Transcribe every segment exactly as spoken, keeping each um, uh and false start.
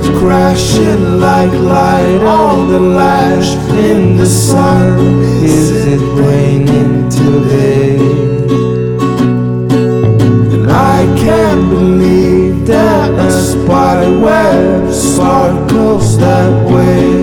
crashing like light on the lash in the sun. Is it raining today? And I can't believe that a spider web sparkles that way.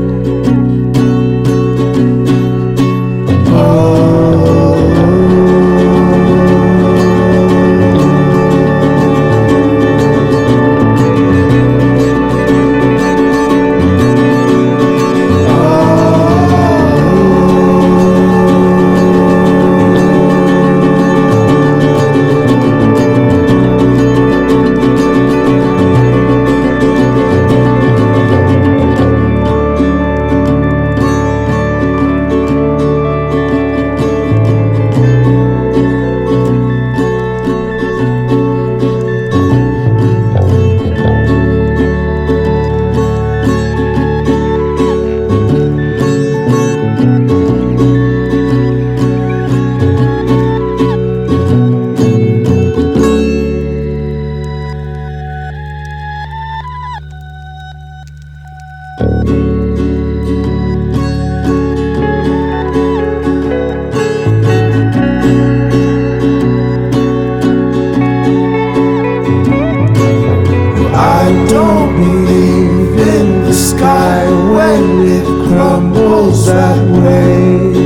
I don't believe in the sky when it crumbles that way.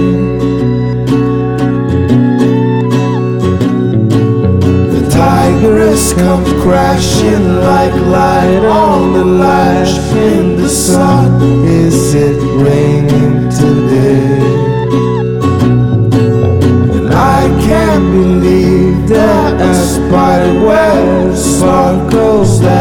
The tigress comes crashing like light on the lash in the sun. Is it raining today? And I can't believe that a spider web sparkles that